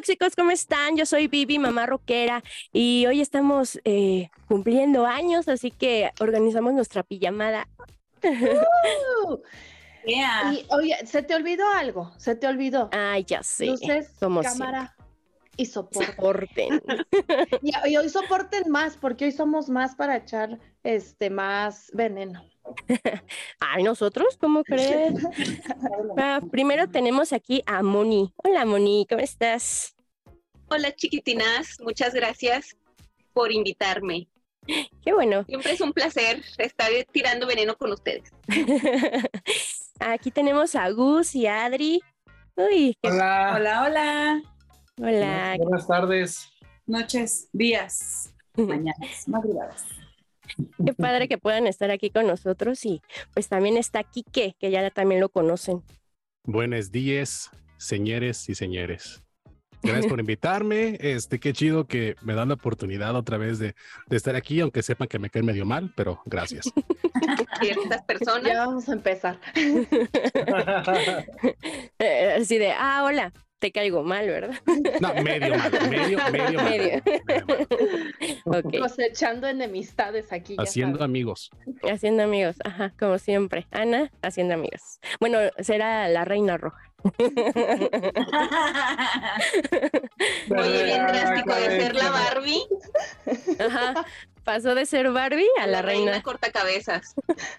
tóxicos, ¿cómo están? Yo soy Vivi, mamá rockera, y hoy estamos cumpliendo años, así que organizamos nuestra pijamada. Yeah. Y oye, se te olvidó algo, se te olvidó. Ay, ya sé. Luces, como cámara siempre. Y soporte. Soporten. y hoy soporten más, porque hoy somos más para echar más veneno. Ay, ¿nosotros? ¿Cómo crees? Primero tenemos aquí a Moni. Hola, Moni, ¿cómo estás? Hola, chiquitinas. Muchas gracias por invitarme. Qué bueno. Siempre es un placer estar tirando veneno con ustedes. Aquí tenemos a Gus y a Adri. Uy, hola. Hola, hola. Hola. Buenas tardes. Noches, días, mañanas, madrugadas. Qué padre que puedan estar aquí con nosotros, y pues también está Quique, que ya también lo conocen. Buenos días, señores y señores. Gracias por invitarme. Qué chido que me dan la oportunidad otra vez de estar aquí, aunque sepan que me caen medio mal, pero gracias. Ciertas personas. Ya vamos a empezar. Así de, hola, te caigo mal, ¿verdad? No, medio mal. Okay. Cosechando enemistades aquí. Haciendo amigos. Haciendo amigos, ajá, como siempre. Ana, haciendo amigos. Bueno, será la reina roja. Oye, bien drástico de ser la Barbie. Ajá, pasó de ser Barbie a la reina cortacabezas.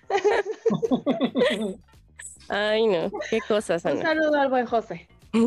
Ay, no, qué cosas, Ana. Un saludo al buen José.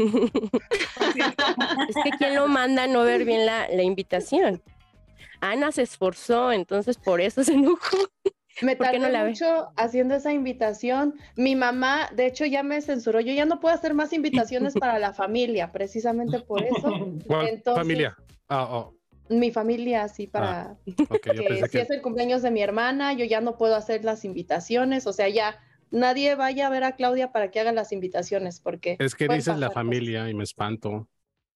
Es que ¿quién lo manda a no ver bien la invitación? Ana se esforzó, entonces por eso se enojó. Me tardé mucho haciendo esa invitación. Mi mamá, de hecho, ya me censuró. Yo ya no puedo hacer más invitaciones para la familia, precisamente por eso. ¿Cuál Entonces, familia? Mi familia, sí, para que si es el cumpleaños de mi hermana, yo ya no puedo hacer las invitaciones. O sea, ya nadie vaya a ver a Claudia para que haga las invitaciones, porque es que dices la familia cosas. Y me espanto.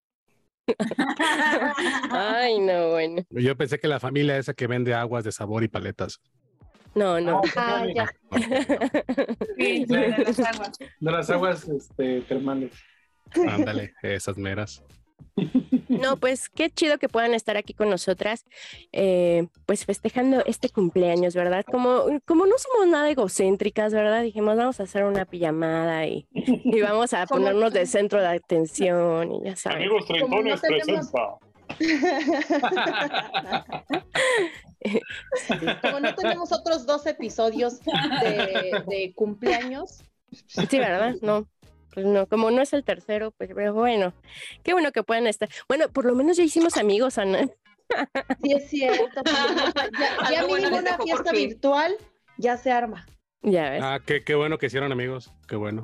Ay, no, bueno. Yo pensé que la familia esa que vende aguas de sabor y paletas. No. Ya. Sí, de las aguas. De las aguas termales. Ándale, esas meras. No, pues qué chido que puedan estar aquí con nosotras, pues festejando este cumpleaños, ¿verdad? Como no somos nada egocéntricas, ¿verdad? Dijimos, vamos a hacer una pijamada y vamos a ponernos de centro de atención y ya saben. Amigos treintones presenta. Como no tenemos otros 2 episodios de cumpleaños. Sí, ¿verdad? No. Pues no, como no es el tercero, pues bueno, qué bueno que puedan estar. Bueno, por lo menos ya hicimos amigos, Ana. Sí, es cierto. Ya mínimo una fiesta virtual ya se arma. Ya ves. Qué bueno que hicieron amigos, qué bueno.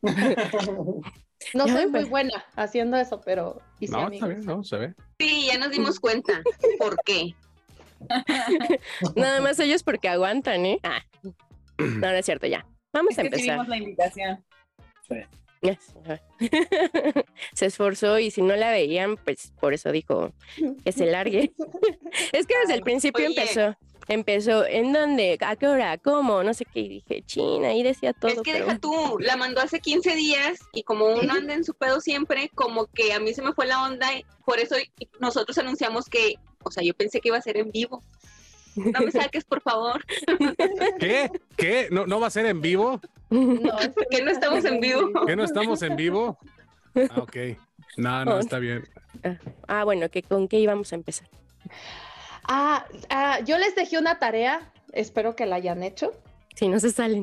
No soy muy buena haciendo eso, pero hice amigos. Está bien, no, se ve. Sí, ya nos dimos cuenta. ¿Por qué? Nada más ellos porque aguantan, ¿eh? No es cierto, ya. Vamos a empezar. Recibimos la invitación. Sí. Se esforzó y si no la veían, pues por eso dijo que se largue. Es que desde el principio empezó en dónde, a qué hora, cómo, no sé qué, y dije, China, ahí decía todo. Es que deja tú, la mandó hace 15 días y como uno anda en su pedo siempre, como que a mí se me fue la onda y por eso nosotros anunciamos que, o sea, yo pensé que iba a ser en vivo. No me saques, por favor. ¿Qué? ¿No va a ser en vivo? No, que no estamos en vivo. ¿Que no estamos en vivo? Ok. No, está bien. Bueno, ¿con qué íbamos a empezar? Yo les dejé una tarea, espero que la hayan hecho. Si no se salen.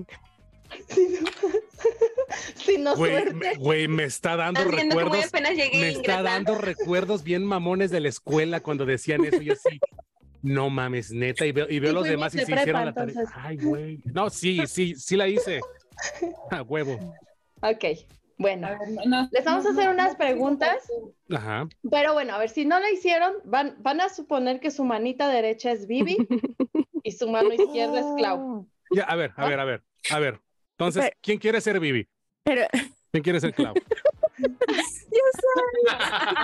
Si no suerte. Güey, me está dando recuerdos. Me está dando recuerdos bien mamones de la escuela cuando decían eso. Yo sí. No mames, neta, y veo los demás y se hicieron la tarea. Ay, güey. No, sí la hice. Huevo. Ok, bueno. Les vamos a hacer unas preguntas. Ajá. Pero bueno, a ver, si no la hicieron, van a suponer que su manita derecha es Vivi y su mano izquierda es Clau. Ya, a ver. Entonces, ¿quién quiere ser Vivi? ¿Quién quiere ser Clau? Yo soy.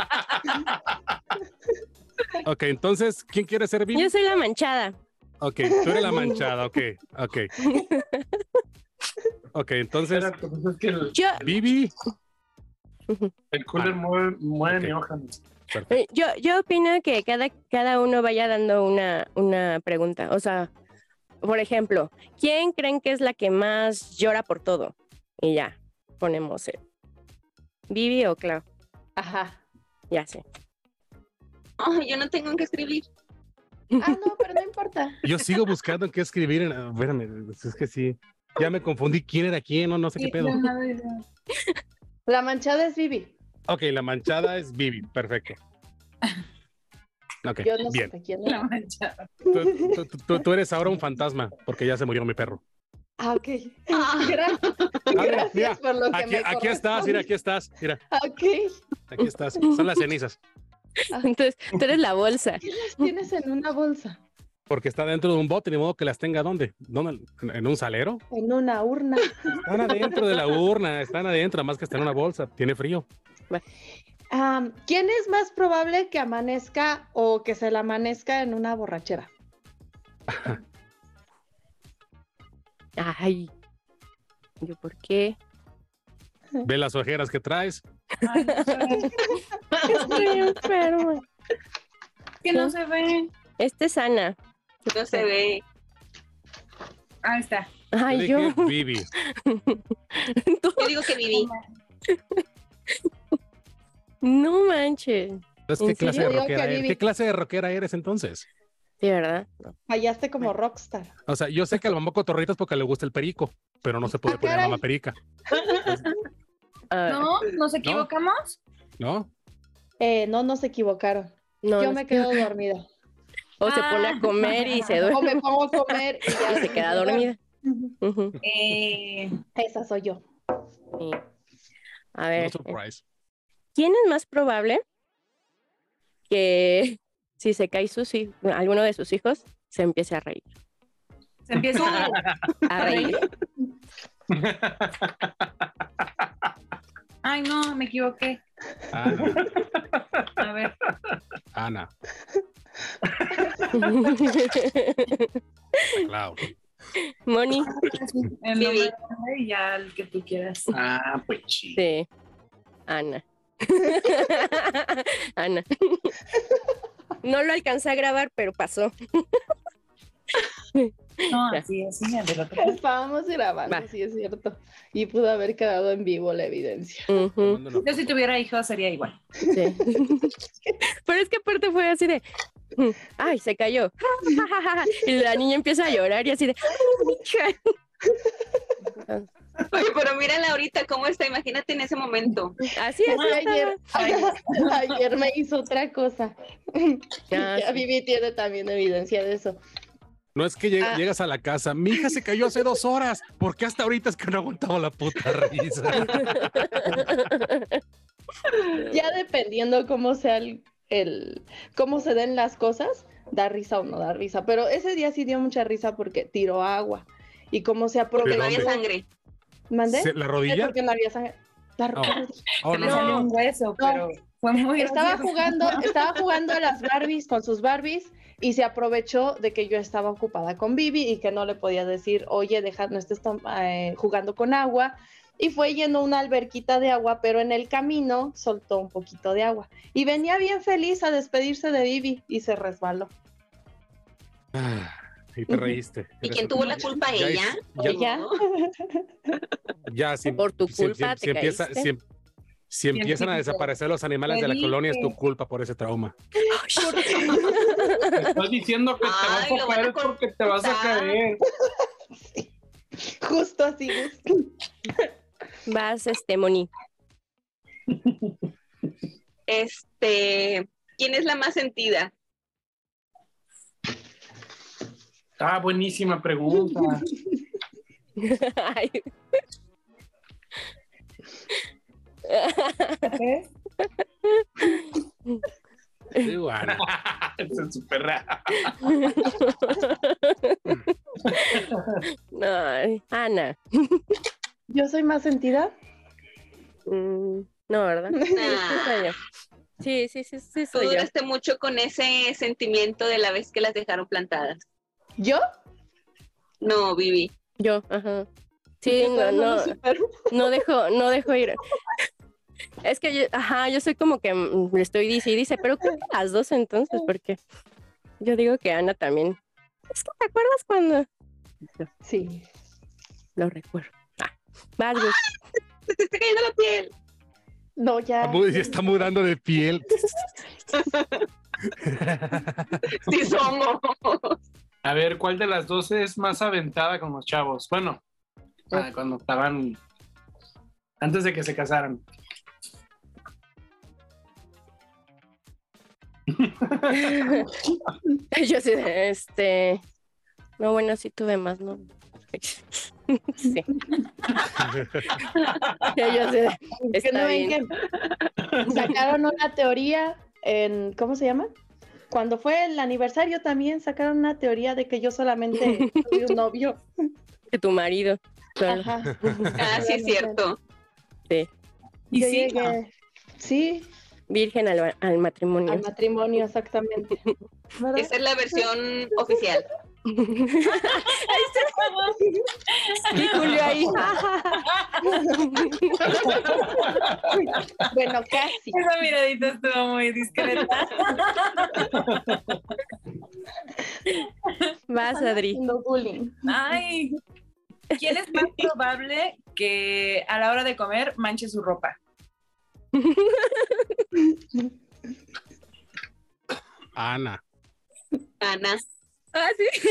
Ok, entonces, ¿quién quiere ser Vivi? Yo soy la manchada. Ok, tú eres la manchada, ok. Ok, entonces, Yo... Vivi, El cooler mueve mi hoja. Yo opino que cada uno vaya dando una pregunta. O sea, por ejemplo, ¿quién creen que es la que más llora por todo? Y ya, ponemos ¿Vivi o Clau? Ajá. Ya sé. Oh, yo no tengo que escribir. Ah, no, pero no importa. Yo sigo buscando en qué escribir. Espérame, es que sí. Ya me confundí quién era quién, no sé qué pedo. La manchada es Vivi. Ok, la manchada es Vivi, perfecto. Ok, Yo no bien. sé quién es. La manchada. Tú eres ahora un fantasma, porque ya se murió mi perro. Ah, ok. Gracias mira, por lo que aquí estás, mira, aquí estás. Mira, Ok. aquí estás. Son las cenizas. Entonces, tú eres la bolsa. ¿Qué las tienes en una bolsa? Porque está dentro de un bote, ni modo que las tenga ¿dónde? ¿En un salero? En una urna. Están adentro de la urna, están adentro, más que está en una bolsa, tiene frío. ¿Quién es más probable que amanezca o que se le amanezca en una borrachera? Ay, ¿yo por qué? Ve las ojeras que traes. Ay, Estoy enferma. que no se ve. Es Ana. No se ve. Ahí está. Ay, Yo yo. dije Vivi. Yo digo que Vivi. No manches. Entonces, ¿qué clase de Digo rockera que eres? Vivi. ¿Qué clase de rockera eres entonces? Sí, ¿verdad? No. Fallaste como rockstar. O sea, yo sé que al mamá cotorrita es porque le gusta el perico, pero no se puede poner caray. mamá perica, ¿No? ¿Nos equivocamos? ¿no? No nos equivocaron. no, Yo no me sé. quedo dormida. O se pone a comer y se O duerme me pongo a comer y ya y se queda dormida. Ujú. Esa soy yo. Sí. A No ver, surprise. ¿quién es más probable que si se cae alguno de sus hijos se empiece a reír? Se empieza A reír. Ay, no, me equivoqué. Ana, A ver. Ana, Clau. Moni, El Vivi. nombre y ya el que tú quieras. Ah, pues chido. sí. Ana. Ana. No lo alcancé a grabar, pero pasó. No, Ya. así es, sí, del otro. Estábamos grabando, Va. sí es cierto. Y pudo haber quedado en vivo la evidencia. Ujú, Yo si tuviera hijos sería igual. sí. Pero es que aparte fue así de, ay, se cayó. Y la niña empieza a llorar y así de, Oye, pero mírala ahorita cómo está. Imagínate en ese momento. así es. Ayer me hizo otra cosa. Ah, Ya sí. Vivi tiene también evidencia de eso. No es que llegas a la casa, mi hija se cayó hace 2 horas, ¿por qué hasta ahorita es que no aguantaba la puta risa? Ya dependiendo cómo sea cómo se den las cosas, da risa o no da risa. Pero ese día sí dio mucha risa porque tiró agua. Y como se Porque aprovechó. no había sangre. ¿Mandé? ¿La rodilla? Porque no había sangre. La rodilla. Oh, Se le no. salió un hueso, pero fue muy Estaba gracioso. jugando a las Barbies con sus Barbies y se aprovechó de que yo estaba ocupada con Vivi y que no le podía decir, oye, no estés jugando con agua. Y fue yendo a una alberquita de agua, pero en el camino soltó un poquito de agua. Y venía bien feliz a despedirse de Vivi y se resbaló. Y te reíste. ¿Y quién tuvo la culpa? Ya ¿Ella? ¿Ella? Ya, Por tu culpa te caíste. Si empiezan a desaparecer los animales de la colonia, es tu culpa por ese trauma. Te estoy diciendo que Ay, te vas lo a van a caer porque te vas a cortar. caer. Justo así. Vas, Moni. ¿Quién es la más sentida? Ah, buenísima pregunta. Ay. Sí, bueno. Eso es súper raro. No, Ana. ¿Yo soy más sentida? No, ¿verdad? Sí, Tú soy yo. duraste mucho con ese sentimiento de la vez que las dejaron plantadas. ¿Yo? No, Vivi. Yo, ajá. Sí, Yo todavía no lo supero. dejo ir. Es que yo soy como que le estoy dice, pero ¿qué las dos entonces? Porque yo digo que Ana también. Es que ¿te acuerdas cuando? Sí. Lo recuerdo. Vas, Gus. ¡Se te está cayendo la piel! No, ya. Está mudando de piel. Sí somos. A ver, ¿cuál de las dos es más aventada con los chavos? Bueno, cuando estaban... Antes de que se casaran. Yo sí, no, bueno, sí tuve más, ¿no? Sí. Yo sé, Que no está ven bien. que sacaron una teoría en, ¿cómo se llama? Cuando fue el aniversario también sacaron una teoría de que yo solamente tuve un novio. De tu marido. Solo. Ajá. Ah, sí es cierto. Sí. Y Yo sí, llegué, sí, Virgen al matrimonio. al matrimonio, exactamente. ¿Verdad? Esa es la versión oficial. Y Julio ahí. Bueno, casi. esa miradita estuvo muy discreta. Vas, Adri. Haciendo bullying. Ay, ¿quién es más probable que a la hora de comer manche su ropa? Ana. Ana. Ah, sí.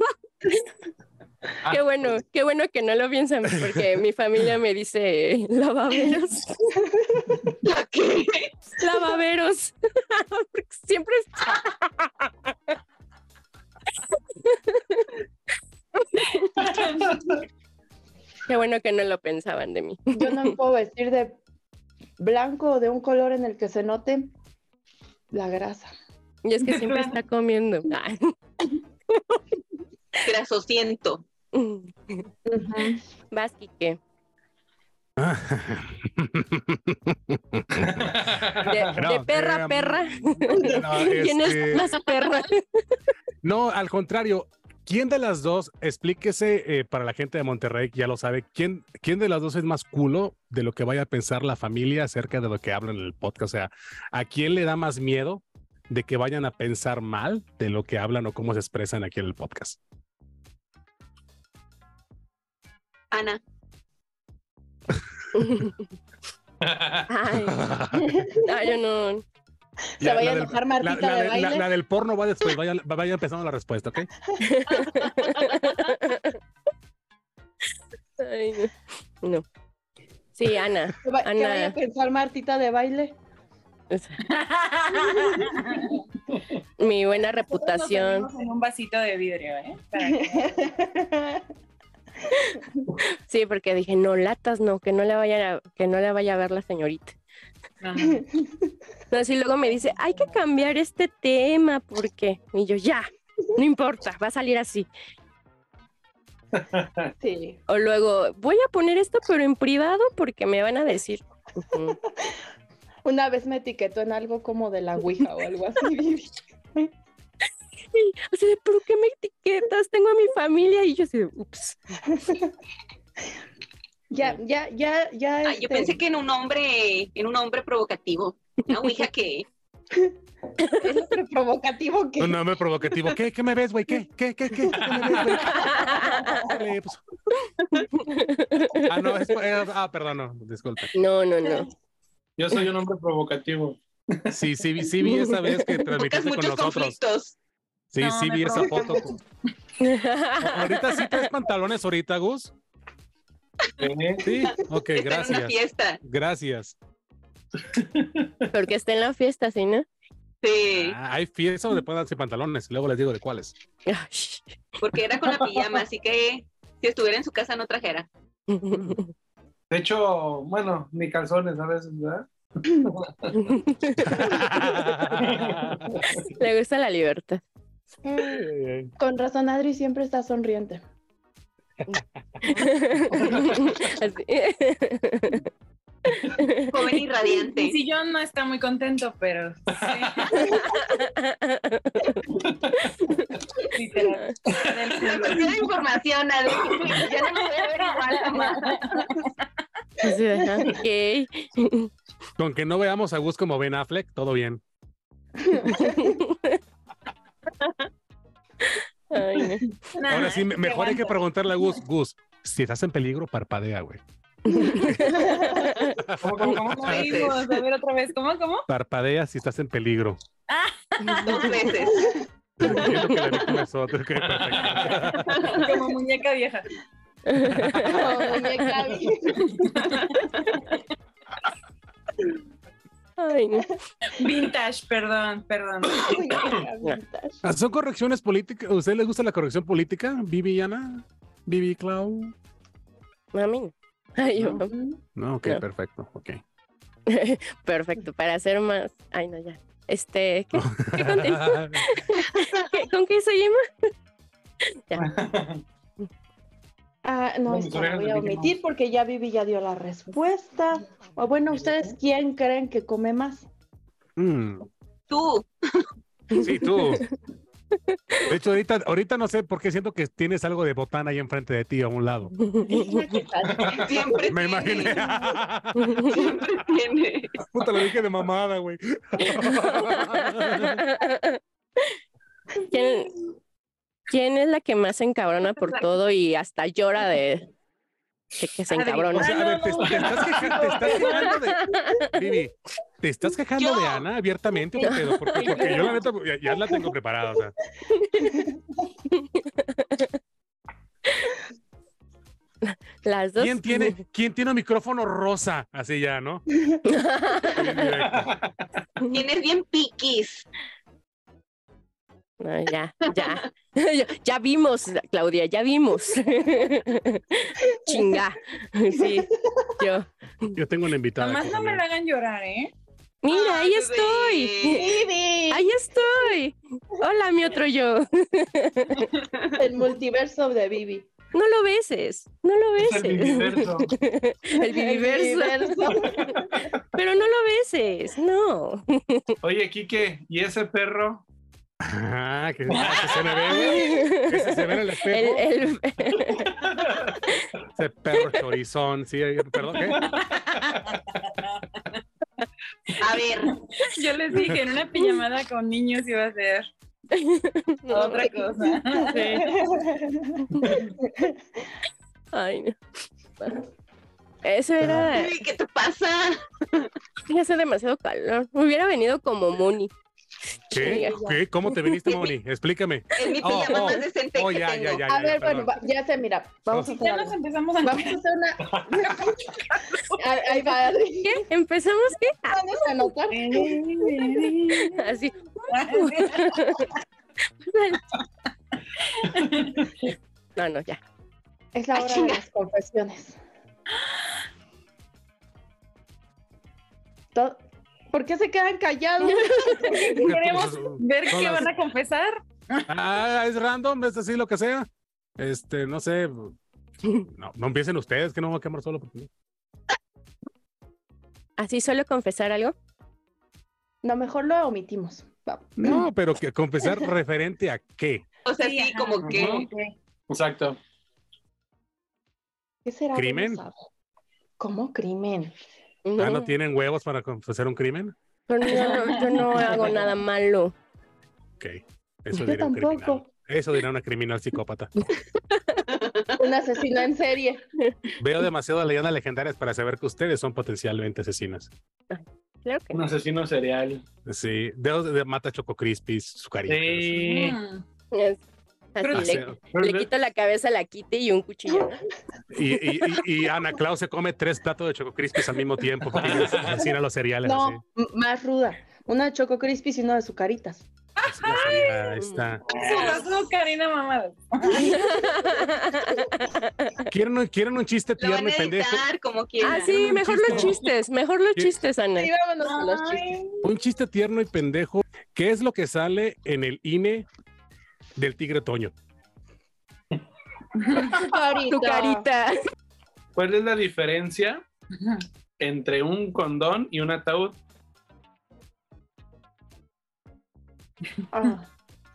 Qué bueno que no lo piensan, porque mi familia me dice lavaveros. ¿La qué? Lavaveros. Porque siempre Qué bueno que no lo pensaban de mí. Yo no me puedo vestir de blanco o de un color en el que se note la grasa. Y es que siempre está comiendo. Ay. Grasosiento. Vas, Quique. De perra a perra. No, ¿Quién es más perra? No, al contrario. ¿Quién de las dos, explíquese para la gente de Monterrey que ya lo sabe, ¿quién de las dos es más culo de lo que vaya a pensar la familia acerca de lo que hablan en el podcast? O sea, ¿a quién le da más miedo de que vayan a pensar mal de lo que hablan o cómo se expresan aquí en el podcast? Ana. Ay, yo no. Se vaya a enojar Martita de baile. La del porno va después, vaya empezando la respuesta, ¿ok? Ay, no. Sí, Ana. ¿Qué vaya a pensar Martita de baile? Mi buena reputación. Nos en un vasito de vidrio, ¿eh? Para que... Sí, porque dije, no, latas no, que no le vaya a ver la señorita. No. No, así luego me dice, hay que cambiar este tema, porque y yo, ya, no importa, va a salir así. Sí. O luego, voy a poner esto, pero en privado, porque me van a decir. Una vez me etiquetó en algo como de la Ouija o algo así. O sea, ¿pero qué me etiquetas? Tengo a mi familia y yo así, ups. Ya. Ay, yo pensé que en un hombre provocativo. Una ouija que... Es lo provocativo que... No, me provocativo. ¿Qué me ves, güey? ¿Qué me ves, güey? Pues... perdón, no, disculpe. No. Yo soy un hombre provocativo. Sí, vi esa vez que transmitiste con nosotros. Conflictos. Sí, No, sí vi esa foto. Ahorita sí traes pantalones ahorita, Gus. Sí, ok, Está en una gracias. fiesta. Gracias. Porque está en la fiesta, ¿sí, no? Sí, Hay fiestas donde pueden darse pantalones, luego les digo de cuáles. Ay. porque era con la pijama, así que si estuviera en su casa no trajera. De hecho, bueno, ni calzones a veces, ¿verdad? Le gusta la libertad. Con razón, Adri siempre está sonriente. Así. Joven y radiante. El sillón no está muy contento, pero sí. Literal. Demasiada información, Adri. Ya no me voy a ver igual jamás. Ok. Con que no veamos a Gus como Ben Affleck, todo bien. Ay, no. Ahora sí, mejor hay que preguntarle a Gus, si estás en peligro, parpadea, güey. ¿Cómo oímos? A ver otra vez, ¿cómo? Parpadea si estás en peligro. 2 veces. Entiendo que la víctima es otro, ok, perfecto. Como muñeca vieja. Muñeca Ay, no. Vintage, perdón. ¿Son correcciones políticas? ¿A usted le gusta la corrección política, Vivi y Ana? ¿Vivi y Clau? A mí no. Ay, yo no. No, ok, No. perfecto, ok. Perfecto, para hacer más. Ay, no, ya. ¿Qué contestó? ¿Con qué seguimos? Ya. No, Mis esta la orejas voy de a Mickey omitir Mouse. porque ya Vivi ya dio la respuesta. O bueno, ¿ustedes quién creen que come más? Tú. Sí, tú. De hecho, ahorita no sé por qué siento que tienes algo de botana ahí enfrente de ti a un lado. Siempre Me imaginé. Siempre tiene. Puta, lo dije de mamada, güey. ¿Quién es la que más se encabrona por todo y hasta llora de que se encabrona? O sea, a ver, te estás quejando de... Vivi, ¿te estás quejando de Ana abiertamente? ¿Qué pedo? Porque yo la neta ya la tengo preparada, o sea. Las dos. ¿Quién tiene un micrófono rosa? Así ya, ¿no? Tienes bien piquis. No, ya. Ya vimos, Claudia, ya vimos. Chinga. Sí, Yo tengo una invitada. Nomás no me la hagan llorar, ¿eh? Mira, ahí Ay, estoy. Vivi, Ahí estoy. Hola, mi otro yo. el multiverso de Vivi. No lo beses. No lo Es beses. el Viviverso. El Viviverso. Pero no lo beses. No. Oye, Quique, ¿y ese perro? Ah, que se me ve, güey. Que se ve en el espejo. Ese perro chorizón, sí, perdón, ¿qué? A ver, Yo les dije, en una pijamada con niños iba a ser otra cosa. Ay, no. Eso era. uy, ¿qué te pasa? Ya hace demasiado calor. Me hubiera venido como Moni. ¿Qué? ¿Cómo te viniste, Moni? Explícame. Es mi pijama más decente que ya, tengo. ya, A ver, bueno, perdón. ya sé, mira, vamos a hacer Ya algo. nos empezamos a Vamos a hacer una... Ahí va, ¿Qué? ¿Empezamos qué? vamos a anotar. Así. No, ya. Es la hora de las confesiones. ¿Por qué se quedan callados? Queremos ver Son qué las- van a confesar. Es random, es así lo que sea. No sé. No empiecen ustedes, que no me voy a quemar solo. Porque... ¿Así solo confesar algo? No, mejor lo omitimos. Va. No, pero que confesar referente a qué. O sea, sí, ajá. como que Exacto. ¿Qué será? ¿Crimen? Bueno saber. ¿Cómo crimen? ¿No tienen huevos para confesar un crimen? Pero yo no hago nada malo. Ok. Eso Yo dirá un criminal. tampoco. Eso dirá una criminal psicópata. Un asesino en serie. Veo demasiadas leyendas legendarias para saber que ustedes son potencialmente asesinas. Claro que Un no. asesino serial. Sí, de mata Choco Crispies, su carita. Sí. Es así, Así, le quito la cabeza a la Kitty y un cuchillo. y Ana Claus se come 3 platos de Choco Crispies al mismo tiempo porque ella asesina los cereales así. No, más ruda. Una de Choco Crispies y una de Zucaritas. Ahí está. Pasó Karina mamada. ¿Quieren un chiste lo van tierno a y pendejo? editar como quieran. Ah, sí, mejor los chistes. Mejor los chistes, Ana. Sí, vámonos con los chistes. Un chiste tierno y pendejo. ¿Qué es lo que sale en el INE del Tigre Toño? Tu carita. ¿Cuál es la diferencia entre un condón y un ataúd? Ah.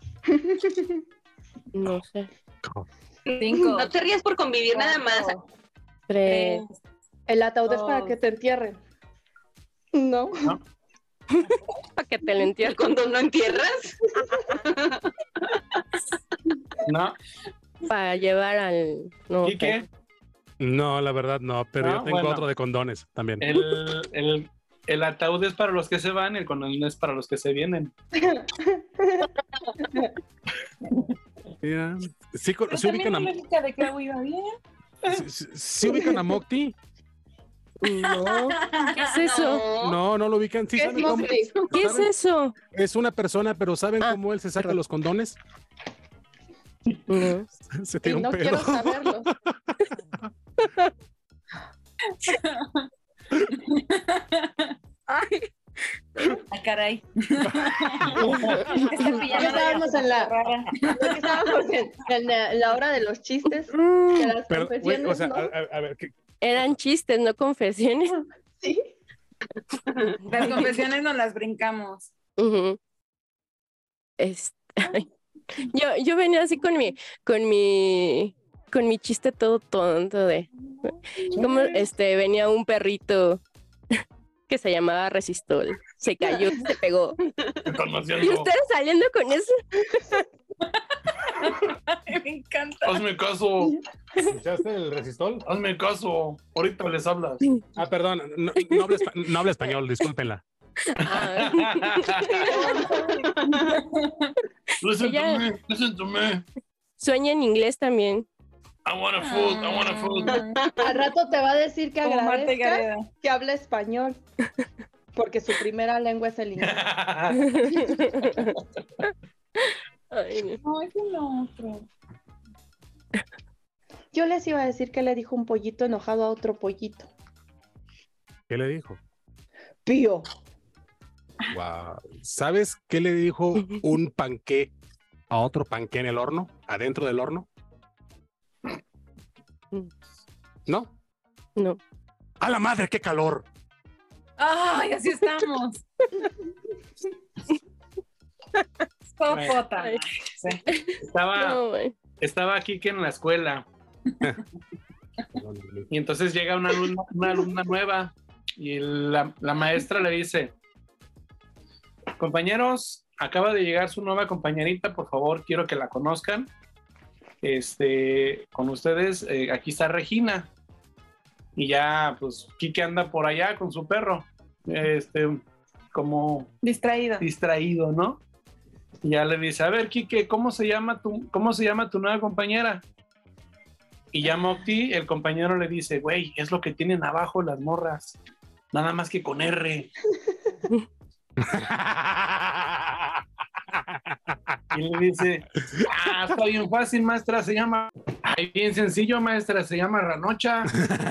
No sé. 5. No te rías por convivir nada más. 3. El ataúd es para Dos. que te entierren. No. ¿Para que te lo entierres? ¿El condón no entierras? No. Para llevar al... No, ¿Y qué? No, la verdad no, pero No, yo tengo bueno. otro de condones también. El ataúd es para los que se van, el condón es para los que se vienen. Yeah. ¿Sí, Pero ¿sí también ubican la a, lógica de clavo iba bien. ¿sí ubican a Mocti? No, ¿qué es eso? No, no lo ubican. ¿Sí ¿Qué es saben cómo? Mocti? ¿Qué es eso? Es una persona, pero ¿saben Ah, cómo él se saca los condones? No. Se Y tira un no pedo. quiero saberlo. Ay, caray. Ya estábamos en la hora de los chistes, de las Pero, güey, confesiones, o sea, ¿no? a ver, Eran chistes, no confesiones. Sí. Las confesiones nos las brincamos. Ujú. Ay, yo venía así con mi chiste todo tonto de como venía un perrito que se llamaba Resistol, se cayó, se pegó. Y ustedes saliendo con eso. Ay, me encanta. Hazme caso, ¿escuchaste el resistol? hazme caso. Ahorita les hablas. Ah, perdón, no habla español, discúlpenla. Ah, Listen Ella- to me, listen to me. sueña en inglés también. I want a food, I want a food. Al rato te va a decir que Como Marta agradezca Gareda. que habla español, porque su primera lengua es el inglés. Ay, no. No, es el otro. Yo les iba a decir que le dijo un pollito enojado a otro pollito. ¿Qué le dijo? Pío. Wow. ¿Sabes qué le dijo un panqué a otro panqué en el horno? ¿Adentro del horno? ¿No? No. ¡A la madre, qué calor! Ay, así estamos. Sopota. Ay. Sí. No, güey. Estaba Kike en la escuela y entonces llega una alumna nueva y la maestra le dice: compañeros, acaba de llegar su nueva compañerita, por favor, quiero que la conozcan. Con ustedes, aquí está Regina. Y ya, pues, Kike anda por allá con su perro, como distraído, ¿no? Y ya le dice: a ver, Kike, ¿cómo se llama tu nueva compañera? Y ya Mocti, el compañero, le dice: güey, es lo que tienen abajo las morras, nada más que con R. Y le dice: está bien fácil, maestra, se llama... Ay, bien sencillo, maestra, se llama Ranocha.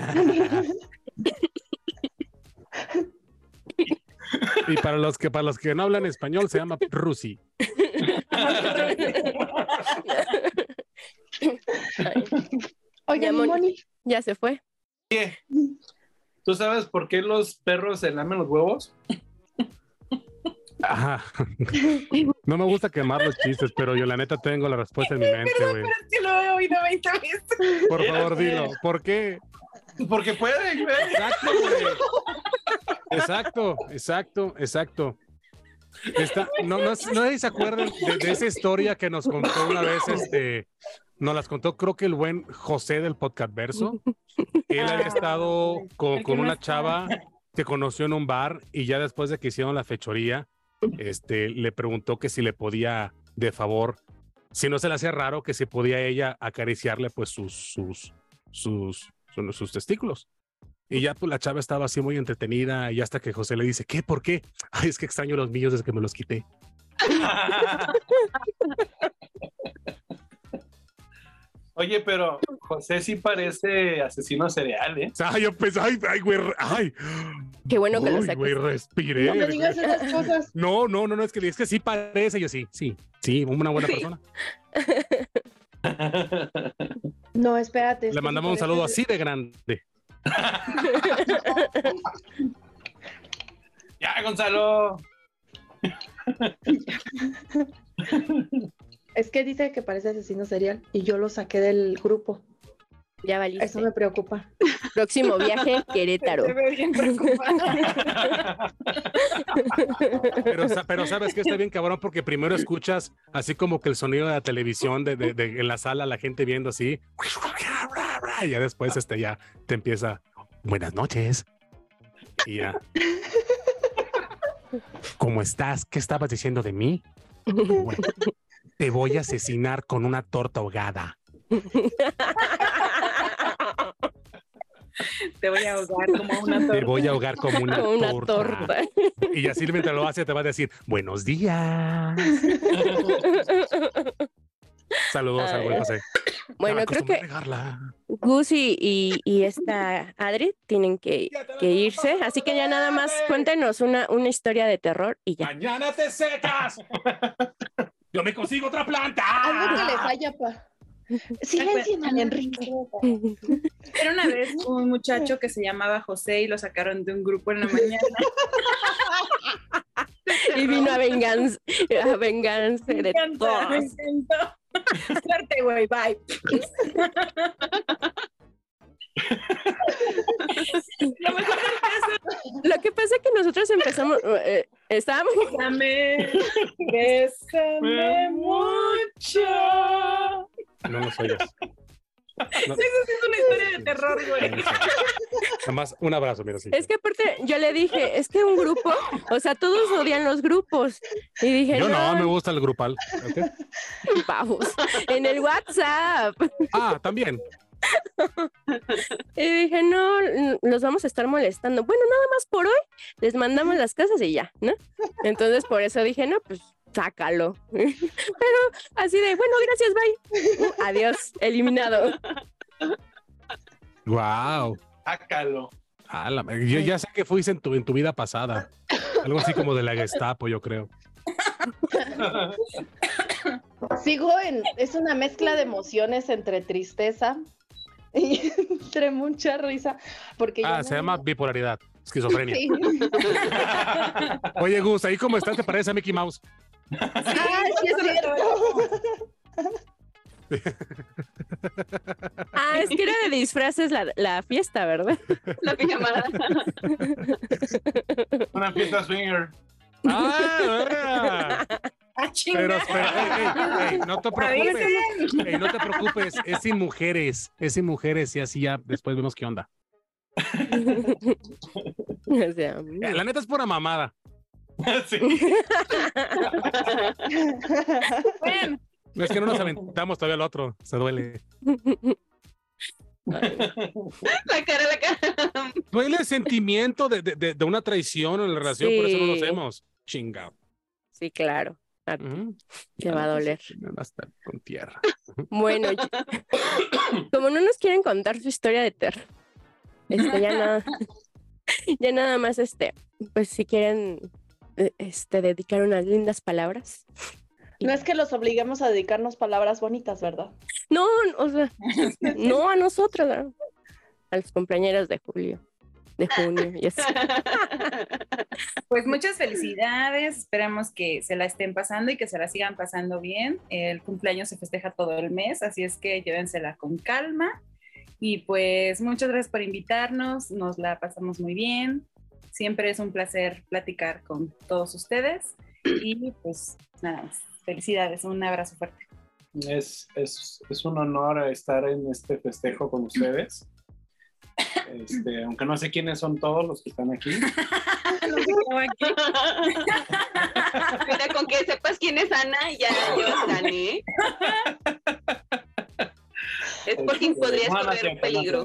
Y para los que no hablan español se llama Rusi. Ay, Oye, Ya, mi Moni. Moni, ya se fue. ¿Tú sabes por qué los perros se lamen los huevos? Ajá. No me gusta quemar los chistes, pero yo la neta tengo la respuesta en mi mente, güey. Es que lo he oído 20 veces. Por favor, dilo. ¿Por qué? Porque pueden, güey. Exacto, güey. Exacto. No se acuerdan de esa historia que nos contó una vez, nos las contó, creo que el buen José del Podcast Verso. Él había estado con una chava que conoció en un bar y ya después de que hicieron la fechoría, le preguntó que si le podía, de favor, si no se le hacía raro, que si podía ella acariciarle pues sus testículos. Y ya pues la chava estaba así muy entretenida y hasta que José le dice: ¿qué? ¿Por qué? Ay, es que extraño los míos desde que me los quité. Oye, pero José sí parece asesino serial, ¿eh? Ay, yo pensé, ay, güey, ay. Qué bueno que lo Uy, sacas. güey, respiré. no me digas esas cosas. No, es que sí parece. Yo sí, una buena persona. No, espérate. es Le que mandamos un sí saludo parece- así de grande. Ya, Gonzalo. Es que dice que parece asesino serial y yo lo saqué del grupo. Ya valiste. Eso me preocupa. Próximo viaje, Querétaro. Te veo bien preocupada. Pero ¿sabes qué? Está bien cabrón porque primero escuchas así como que el sonido de la televisión de en la sala, la gente viendo así. Y ya después ya te empieza, buenas noches. Y ya. ¿Cómo estás? ¿Qué estabas diciendo de mí? Bueno, te voy a asesinar con una torta ahogada. Te voy a ahogar como una torta. Te voy a ahogar como una torta. Y así mientras lo hace te va a decir, buenos días. Saludos al buen José. Bueno, creo que Gus y esta Adri tienen que irse, así que ya nada más cuéntenos una historia de terror y ya. ¡Mañana te secas! ¡Yo me consigo otra planta! Algo que le falla, pa. Silencien al Enrique. Era una vez un muchacho que se llamaba José y lo sacaron de un grupo en la mañana. Y vino a vengarse de todos. Suerte, güey, bye. Lo que pasa es que nosotros empezamos, estábamos... Bésame mucho. No nos oyes. No. Eso es una historia de terror, güey. Nada más un abrazo, mira. Sí. Es que aparte yo le dije, es que un grupo, o sea, todos odian los grupos. Y dije, yo no me gusta el grupal. ¿Okay? Vamos, en el WhatsApp. Ah, también. Y dije, no, los vamos a estar molestando. Bueno, nada más por hoy les mandamos las casas y ya, ¿no? Entonces por eso dije, no, pues sácalo. Pero así de, bueno, gracias, bye. Adiós, eliminado. Wow. Sácalo. Yo ya sé que fuiste en tu vida pasada. Algo así como de la Gestapo, yo creo. Es una mezcla de emociones entre tristeza y entre mucha risa. Porque se llama bipolaridad, esquizofrenia. Sí. Oye, Gus, ahí cómo estás, ¿te parece a Mickey Mouse? Sí, es cierto. Es que era de disfraces la fiesta, ¿verdad? La pijamada. Una fiesta swinger. Pero no te preocupes. No te preocupes, es sin mujeres y así ya después vemos qué onda. O sea, la neta es pura mamada. Sí. Bueno. Es que no nos aventamos todavía al otro, se duele. La cara. Duele el sentimiento de una traición en la relación, sí. Por eso no lo hacemos. Chingado. Sí, claro. Te va a doler. Va a estar con tierra. Bueno, como no nos quieren contar su historia de terror, ya nada más, pues si quieren dedicar unas lindas palabras. No es que los obliguemos a dedicarnos palabras bonitas, ¿verdad? No, o sea, no a nosotros, ¿no? A los compañeros de junio y así. Pues muchas felicidades, esperamos que se la estén pasando y que se la sigan pasando bien. El cumpleaños se festeja todo el mes, así es que llévensela con calma. Y pues muchas gracias por invitarnos, nos la pasamos muy bien. Siempre es un placer platicar con todos ustedes. Y pues nada más, felicidades, un abrazo fuerte. Es un honor estar en este festejo con ustedes. Aunque no sé quiénes son todos los que están aquí. Mira, con que sepas quién es Ana, ya gané. Es porque podrías correr un peligro.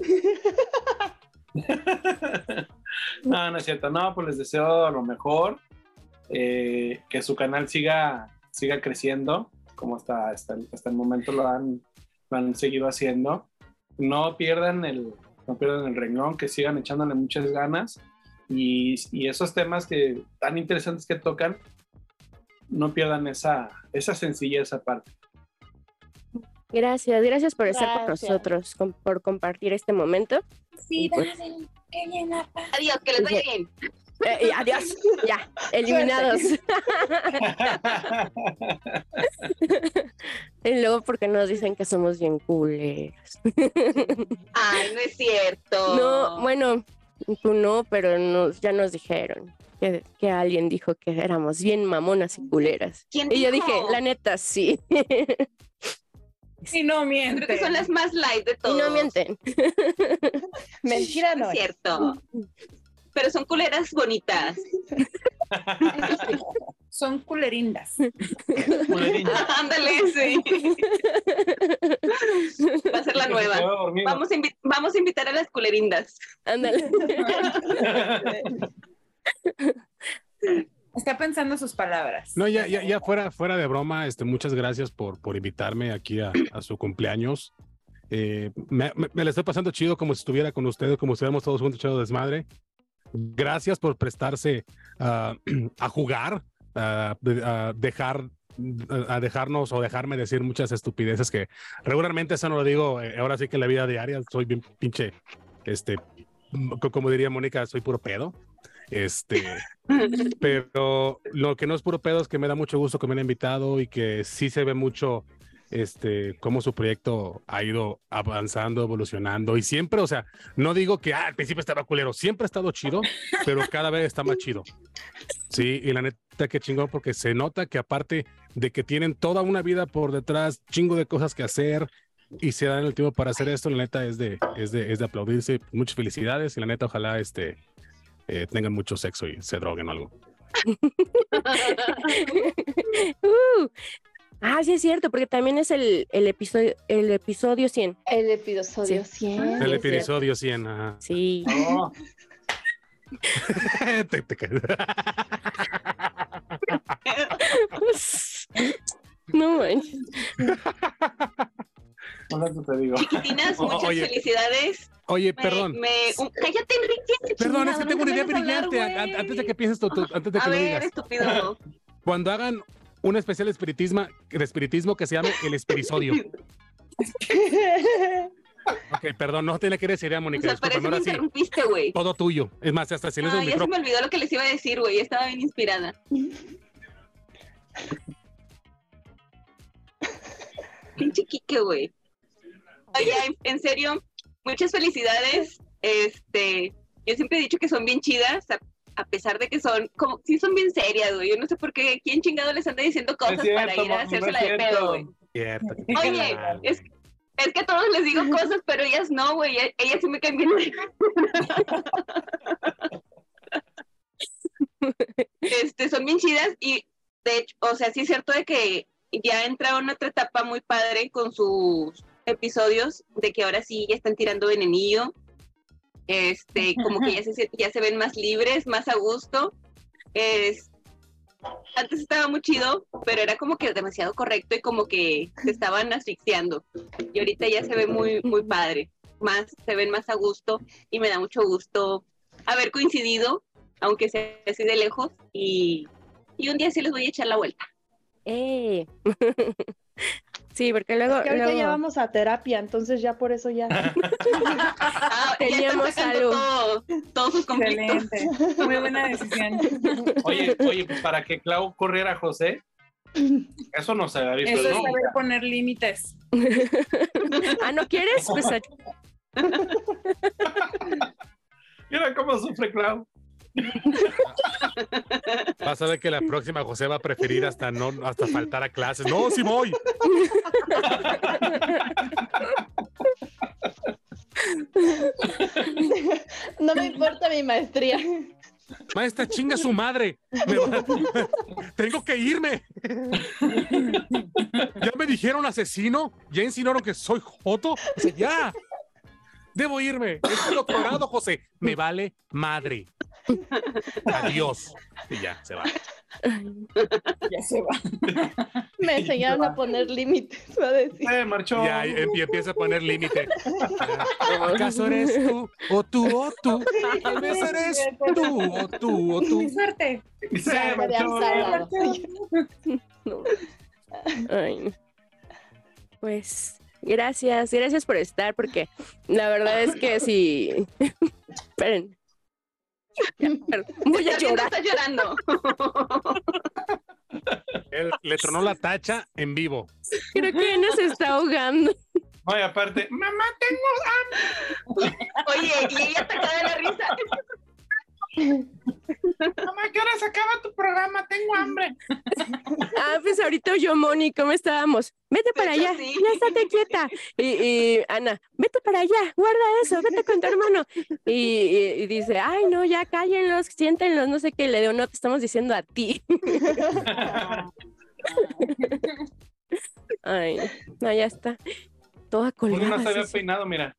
No es cierto. No, pues les deseo lo mejor. Que su canal siga creciendo, como hasta el momento lo han seguido haciendo. No pierdan el renglón, que sigan echándole muchas ganas y esos temas tan interesantes que tocan, no pierdan esa sencillez aparte. Gracias por estar con nosotros, por compartir este momento. Sí, pues, qué bien, apa. Adiós, que les vaya bien. Adiós, ya, eliminados. Y luego porque nos dicen que somos bien culeros. Ay, no es cierto. No, bueno, tú no, pero ya nos dijeron que alguien dijo que éramos bien mamonas y culeras. ¿Quién y yo dijo? dije, la neta, sí. Y no mienten. Creo que son las más light de todos. Y no mienten. Mentira no es es. cierto. Pero son culeras bonitas. Son culerindas. Ándale, sí. Va a ser la nueva. Vamos a invitar a las culerindas. Ándale. Está pensando sus palabras. No, ya fuera de broma, muchas gracias por invitarme aquí a su cumpleaños. Me la estoy pasando chido como si estuviera con ustedes, como si estuviéramos todos juntos echando desmadre. Gracias por prestarse a jugar, a dejarnos o dejarme decir muchas estupideces que regularmente eso no lo digo, ahora sí que en la vida diaria soy bien pinche, como diría Mónica, soy puro pedo. Pero lo que no es puro pedo es que me da mucho gusto que me hayan invitado y que sí se ve mucho cómo su proyecto ha ido avanzando, evolucionando y siempre, o sea, no digo que al principio estaba culero, siempre ha estado chido, pero cada vez está más chido. Sí, y la neta que chingón porque se nota que aparte de que tienen toda una vida por detrás, chingo de cosas que hacer y se dan el tiempo para hacer esto, la neta es de aplaudirse. Muchas felicidades y la neta ojalá tengan mucho sexo y se droguen o algo. Sí es cierto, porque también es el episodio 100. El episodio 100. El episodio 100, ajá. Sí. Oh. No manches. Te digo. Chiquitinas, muchas felicidades. Oye, perdón. Cállate, Enrique. Perdón, es que tengo una idea brillante. Antes de que pienses tú, antes de que lo digas. Estúpido. Cuando hagan un especial de espiritismo que se llame El Espirisodio. Ok, perdón, no tiene que decir idea, Mónica. O sea, parece que me interrumpiste, güey. Todo tuyo. Es más, hasta si no es el ya micrófono. se me olvidó lo que les iba a decir, güey. Estaba bien inspirada. Pinche Quique, güey. Oye, en serio, muchas felicidades. Yo siempre he dicho que son bien chidas, a pesar de que son como, sí son bien serias, güey. Yo no sé por qué, quién chingado les anda diciendo cosas para ir a hacérsela de pedo, güey. Oye, es que a todos les digo cosas, pero ellas no, güey. Ellas sí me caen bien. Son bien chidas y, de hecho, o sea, sí es cierto de que ya entraron en otra etapa muy padre con sus episodios, de que ahora sí ya están tirando venenillo. Como que ya se ven más libres, más a gusto. Antes estaba muy chido, pero era como que demasiado correcto y como que se estaban asfixiando. Y ahorita ya se ve muy, muy padre. Se ven más a gusto y me da mucho gusto haber coincidido, aunque sea así de lejos. Y un día sí les voy a echar la vuelta. Sí, porque luego... Es que ahorita ya vamos a terapia, entonces ya por eso ya... Teníamos algo. Todos sus conflictos. Excelente. Muy buena decisión. Oye, pues para que Clau corriera a José, eso no se había visto. Eso es saber poner límites. ¿No quieres? Pues... Mira cómo sufre Clau. Vas a ver que la próxima José va a preferir hasta faltar a clases. No, sí voy. No me importa mi maestría. Maestra, chinga su madre. Tengo que irme. Ya me dijeron asesino. Ya insinuaron que soy joto. O sea, ya. Debo irme. Es un doctorado, José. Me vale madre. Adiós. Y ya, se va. Ya se va. Me enseñaron a poner límites, va a decir. Marchó. Ya, y empieza a poner límite. ¿Acaso eres tú? ¿O tú? Tal vez eres tú, o tú. Mi suerte. Se marchó. No. Ay. Pues... Gracias por estar, porque la verdad es que sí. Esperen. Voy a llorar. Está llorando. Le tronó la tacha en vivo. Creo que Ana se está ahogando. No, y aparte, mamá, tengo hambre. Oye, y ella atacada de la risa. Mamá, ¿qué hora se acaba tu programa? Tengo hambre. Pues ahorita yo, Moni, ¿cómo estábamos? Vete para allá, sí. ya estate quieta. Y Ana, vete para allá, guarda eso, vete con tu hermano. Y dice, ay, no, ya cállenlos, siéntenlos, no sé qué. Le digo, no, te estamos diciendo a ti. Ay, no, ya está. Toda colgada. No se había peinado, mira.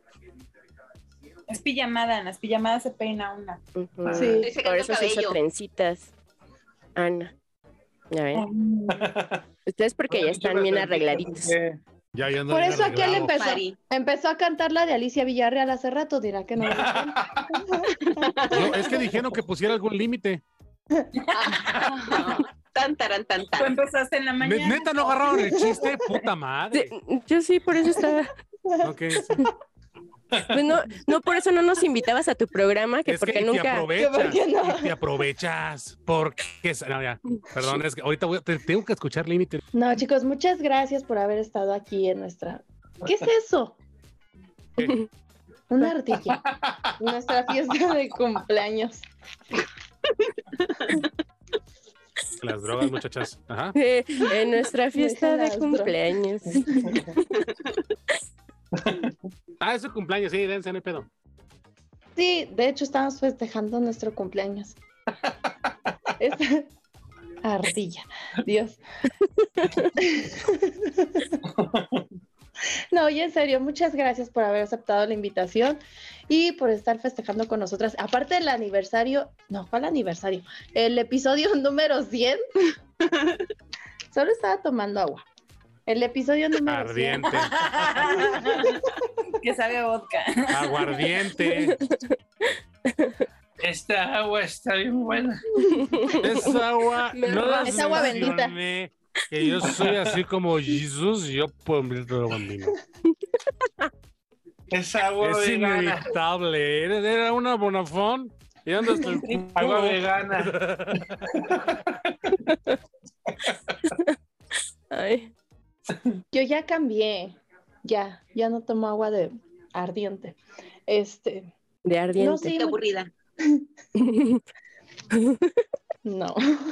Es pijamada, en las pijamadas se peina una. Sí, por eso se hizo trencitas. Ana, ya ven. Ustedes porque ya están bien arregladitos. Por eso aquel empezó a cantar la de Alicia Villarreal hace rato, dirá que no. No, es que dijeron que pusiera algún límite. Tan. Tú empezaste en la mañana. Neta, no agarraron el chiste, puta madre. Sí, yo sí, por eso estaba. Okay, sí. Pues no, por eso no nos invitabas a tu programa, que es porque que nunca. te aprovechas, porque no, ya, perdón, es que ahorita tengo que escuchar límite. No, chicos, muchas gracias por haber estado aquí en nuestra. ¿Qué es eso? ¿Qué? Una ardilla. Nuestra fiesta de cumpleaños. Las drogas, muchachas. Ajá. En nuestra fiesta de cumpleaños. Es su cumpleaños, sí, dense, no hay pedo. Sí, de hecho estamos festejando nuestro cumpleaños. Esta ardilla, Dios. No, y en serio, muchas gracias por haber aceptado la invitación y por estar festejando con nosotras. Aparte del aniversario, no, ¿cuál aniversario? El episodio número 100. Solo estaba tomando agua. El episodio número Ardiente. 100. Que sabe a vodka. Aguardiente. Esta agua está bien buena. Esa agua es agua bendita. Que yo soy así como Jesús, yo puedo lo bambino. Es agua es vegana. inevitable. Era una Bonafón. ¿Y dónde está el agua vegana? Ay. Yo ya cambié. Ya no tomo agua de ardiente. De ardiente. No, sí, Qué aburrida. No.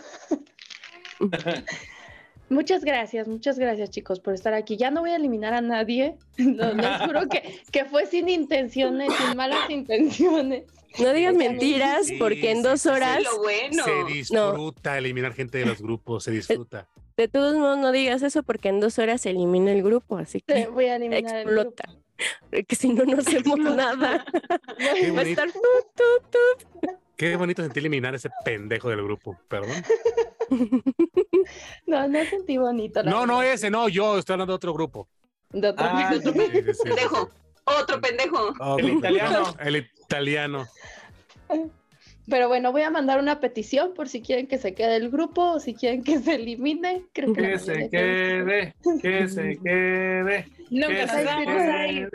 Muchas gracias, chicos, por estar aquí. Ya no voy a eliminar a nadie. Les juro que fue sin intenciones, sin malas intenciones. No digas mentiras, porque en 2 horas se disfruta eliminar gente de los grupos, se disfruta. De todos modos, no digas eso, porque en 2 horas se elimina el grupo, así que voy a eliminar explota. El grupo. Que si no hacemos nada. Va a estar Qué bonito sentir eliminar ese pendejo del grupo, perdón. No sentí bonito. No, ese no, yo estoy hablando de otro grupo. De otro grupo. Pendejo. Otro pendejo. El italiano. Pero bueno, voy a mandar una petición por si quieren que se quede el grupo o si quieren que se elimine. Creo que se quede. Nunca nos vamos a ir.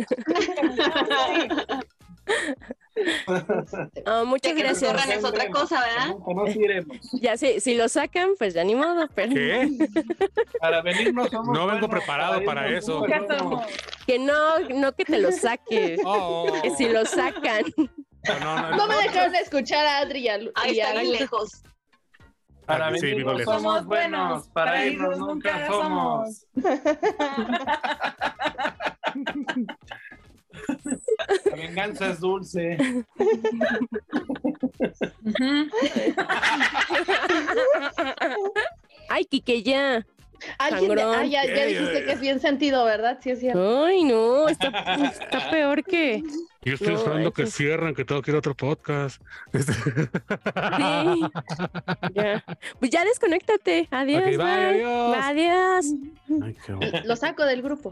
Muchas gracias. Es otra cosa, ¿verdad? Ya si lo sacan, pues ya ni modo. Pero... ¿Qué? Para venirnos somos no vengo preparado para eso. Que no que te lo saques. Que si lo sacan. No me dejaron escuchar a Adri y a Ahí está bien lejos. Para venirnos somos buenos, para irnos nunca somos. La venganza es dulce. Ay, Quique, ya. Ya dijiste que es bien sentido, ¿verdad? Sí, es cierto. Ay, no, está peor que... Yo estoy esperando que cierren, que tengo que ir a otro podcast. Sí. Ya. Pues ya desconéctate. Adiós. Okay, bye, adiós. Adiós. Ay, qué bueno. Lo saco del grupo.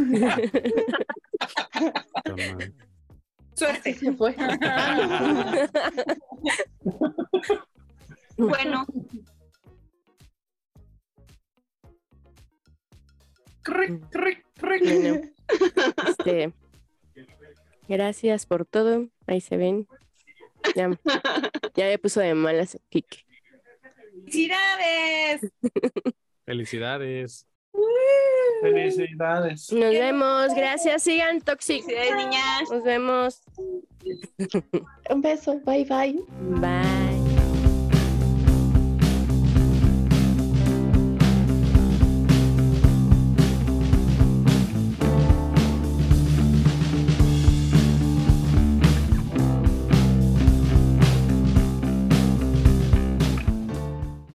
Suerte. Se fue. Bueno. Bueno, gracias por todo. Ahí se ven. Ya me puso de malas Kike. ¡Felicidades! Felicidades. Felicidades. Nos vemos. Gracias. Sigan Toxic. Felicidades, niñas. Nos vemos. Un beso. Bye, bye. Bye.